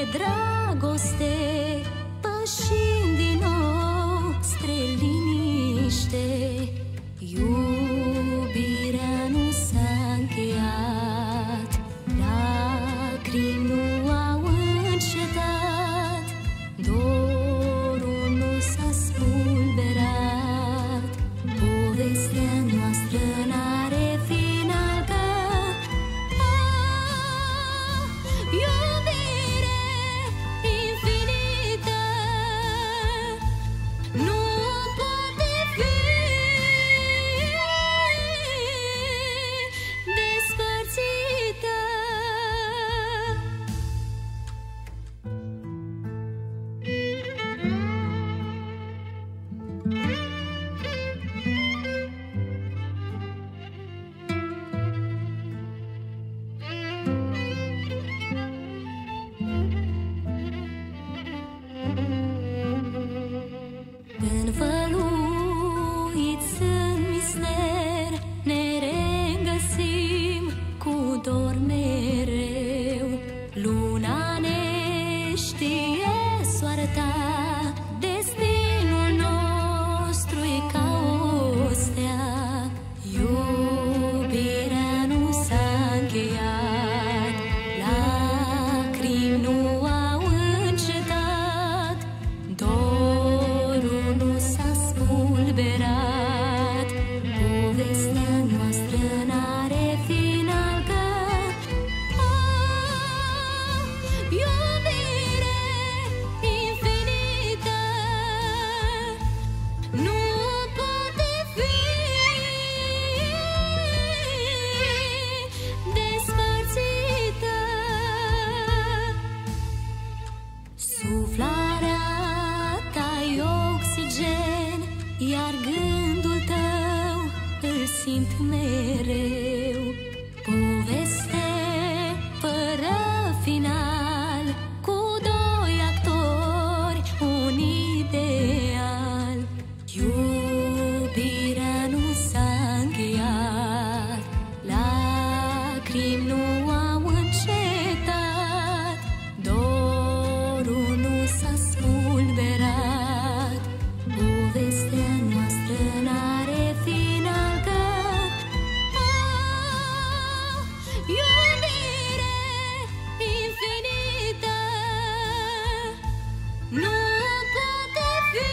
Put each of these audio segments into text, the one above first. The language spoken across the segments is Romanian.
dragoste, pășind din nou spre liniște. Iubirea nu s-a încheiat, lacrimi nu au încetat, dorul nu s-a spulberat, povestea noastră n-are final că iubire infinită nu poate fi despărțită. Învăluiți în mister, ne reîngăsim cu dor mereu. Luna ne știe soarta, destinul nostru e ca o stea. Iubirea nu s-a încheiat, lacrimi nu au încetat, dorul nu s-a spulberat, povestea noastră n-are final că iubire infinită nu poate fi despărțită. Suflarea ta-i oxigen, iar gândul tău îl simt mereu. Poveste fără final, cu doi actori, un ideal. Iubirea nu s-a încheiat, lacrimi nu au încetat, dorul nu s-a spulberat, povestea noastră n-are final că iubire infinită nu poate fi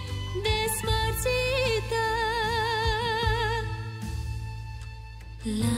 despărțită.